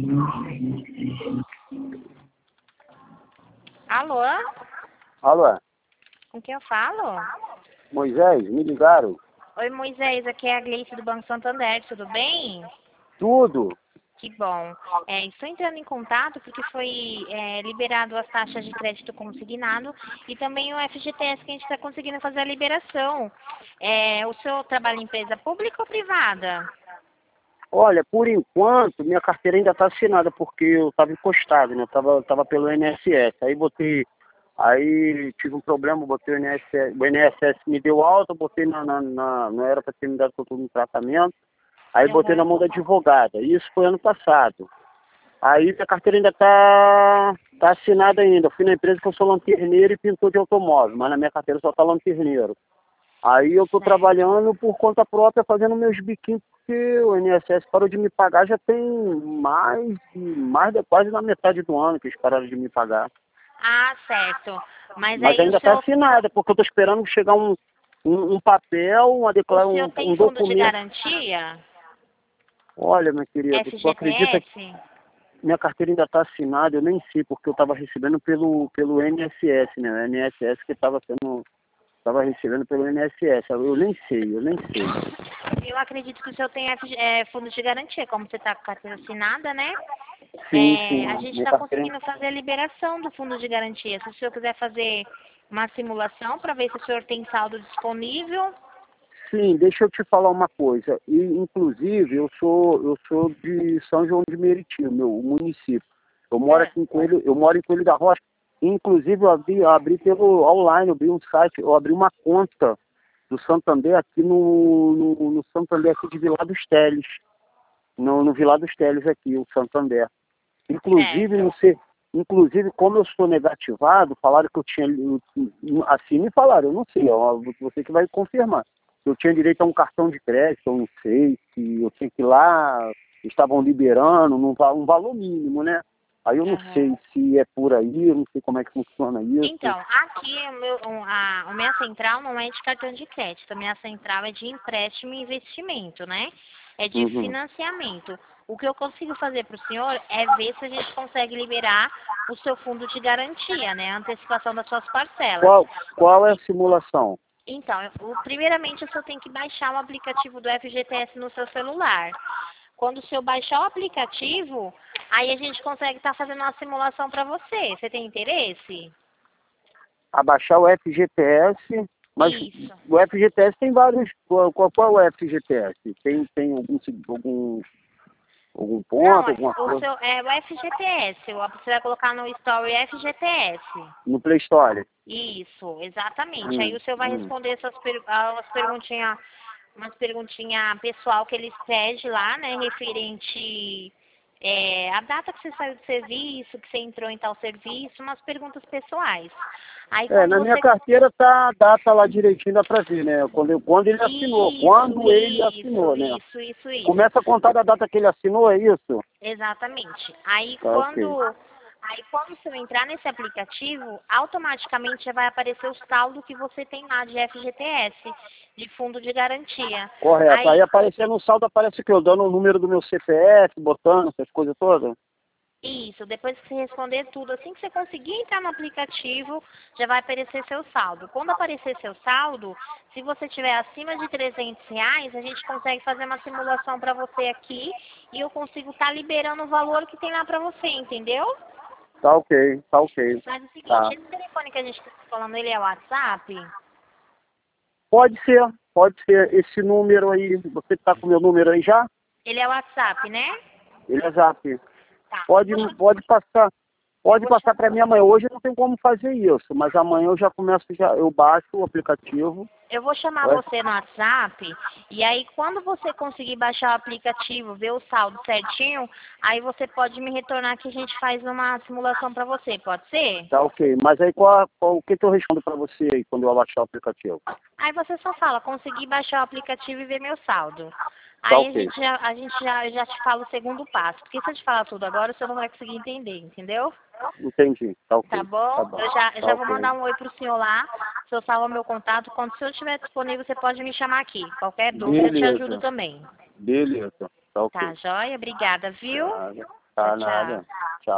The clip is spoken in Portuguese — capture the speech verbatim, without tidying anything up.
Alô? Alô? Com quem eu falo? Moisés, me ligaram? Oi, Moisés, aqui é a Gleice do Banco Santander, tudo bem? Tudo? Que bom. É, estou entrando em contato porque foi é, liberado as taxas de crédito consignado e também o F G T S que a gente está conseguindo fazer a liberação. É, o senhor trabalha em empresa pública ou privada? Olha, por enquanto, minha carteira ainda está assinada, porque eu estava encostado, né? Eu estava tava pelo I N S S. Aí botei, aí tive um problema, botei o I N S S, o I N S S me deu alta, botei na, na, na não era para ter me dado todo um tratamento, aí botei na Uhum. mão da advogada. Isso foi ano passado. Aí minha carteira ainda está tá assinada ainda. Eu fui na empresa que eu sou lanterneiro e pintor de automóvel, mas na minha carteira só está lanterneiro. Aí eu estou Certo. trabalhando por conta própria, fazendo meus biquinhos, porque o I N S S parou de me pagar já tem mais, de- mais de quase na metade do ano que eles pararam de me pagar. Ah, certo. Mas Mas aí o ainda está senhor, assinada, porque eu estou esperando chegar um, um, um papel, uma o declara, senhor um, tem um fundo de documento. garantia? Olha, meu querido, tu acredita que F G T S? minha carteira ainda está assinada? Eu nem sei, porque eu estava recebendo pelo, pelo I N S S, né? O I N S S que estava sendo... Estava recebendo pelo I N S S. Eu nem sei, eu nem sei. Eu acredito que o senhor tem F G, é, fundo de garantia, como você está com a carteira assinada, né? Sim, É, sim. a gente Minha está carteira... conseguindo fazer a liberação do fundo de garantia. Se o senhor quiser fazer uma simulação para ver se o senhor tem saldo disponível. Sim, deixa eu te falar uma coisa. E, inclusive, eu sou, eu sou de São João de Meriti, meu município. Eu moro É, aqui em Coelho, eu moro em Coelho da Rocha. Inclusive, eu abri, eu abri pelo online, eu abri um site, eu abri uma conta do Santander aqui no, no, no Santander aqui de Vila dos Teles. No, no Vila dos Teles aqui, o Santander. Inclusive, certo. não sei, inclusive, como eu sou negativado, falaram que eu tinha, assim me falaram, eu não sei, ó, você que vai confirmar. Eu tinha direito a um cartão de crédito, eu não sei, que eu tinha que ir lá, estavam liberando num, va- um valor mínimo, né? Aí eu não sei Aham. se é por aí, eu não sei como é que funciona isso. Então, aqui o meu, o- a, a minha central não é de cartão de crédito, a minha central é de empréstimo e investimento, né? É de Uhum. financiamento. O que eu consigo fazer para o senhor é ver se a gente consegue liberar o seu fundo de garantia, né? A antecipação das suas parcelas. Qual, qual é a simulação? Então, eu- o- primeiramente o senhor tem que baixar o aplicativo do F G T S no seu celular. Quando o senhor baixar o aplicativo, aí a gente consegue estar fazendo uma simulação para você. Você tem interesse? Abaixar o F G T S, mas Isso. o F G T S tem vários. Qual, qual qual é o F G T S? Tem, tem algum, algum, algum Não, ponto, é- alguma o coisa? seu é o F G T S. o- Você vai colocar no Story F G T S. No Play Store? Isso, exatamente. Aí Hum, o senhor vai hum. responder essas per, as perguntinhas, umas perguntinhas pessoal que eles pedem lá, né, referente é, a data que você saiu do serviço, que você entrou em tal serviço, umas perguntas pessoais. Aí É, quando na minha você... carteira tá a data lá direitinho, dá pra ver, né? Quando, eu- quando ele assinou. Isso, Quando ele isso, assinou, né? isso, isso, isso. Começa a contar da data que ele assinou, é isso? Exatamente. Aí Tá, ok. quando, aí quando você entrar nesse aplicativo, automaticamente já vai aparecer o saldo que você tem lá de F G T S, de fundo de garantia. Correto. Aí Aí, aparecendo no saldo, aparece o quê? Eu dando o número do meu C P F, botando essas coisas todas? isso, depois que você responder tudo, assim que você conseguir entrar no aplicativo, já vai aparecer seu saldo. Quando aparecer seu saldo, se você tiver acima de trezentos reais, a gente consegue fazer uma simulação para você aqui e eu consigo estar liberando o valor que tem lá para você, entendeu? Tá ok, tá ok. Mas é o seguinte, Tá. esse telefone que a gente está falando, ele é o WhatsApp? Pode ser, pode ser. Esse número aí, você tá com o meu número aí já? Ele é o WhatsApp, né? Ele é zap. Tá. Pode, Deixa eu, pode passar. eu Pode vou passar chamar, para mim amanhã. Hoje eu não tenho como fazer isso, mas amanhã eu já começo, já, eu baixo o aplicativo. eu vou chamar Vai- você no WhatsApp e aí quando você conseguir baixar o aplicativo, ver o saldo certinho, aí você pode me retornar que a gente faz uma simulação para você, pode ser? Tá ok. Mas aí qual, qual, o que, que eu respondo para você aí quando eu baixar o aplicativo? Aí você só fala, consegui baixar o aplicativo e ver meu saldo. Tá Aí a ok. gente já, a gente já, já te fala o segundo passo, porque se eu te falar tudo agora, você não vai conseguir entender, entendeu? Entendi. Tá Tá ok. Tá bom? bom. Eu já, eu Tá já vou ok. mandar um oi pro senhor lá. O senhor salva meu contato. Quando o senhor estiver disponível, você pode me chamar aqui. Qualquer dúvida, eu te ajudo Beleza. também. Beleza. Tá ok. Tá, joia? Obrigada, viu? Nada. Tá Tchau, nada. tchau. Tchau.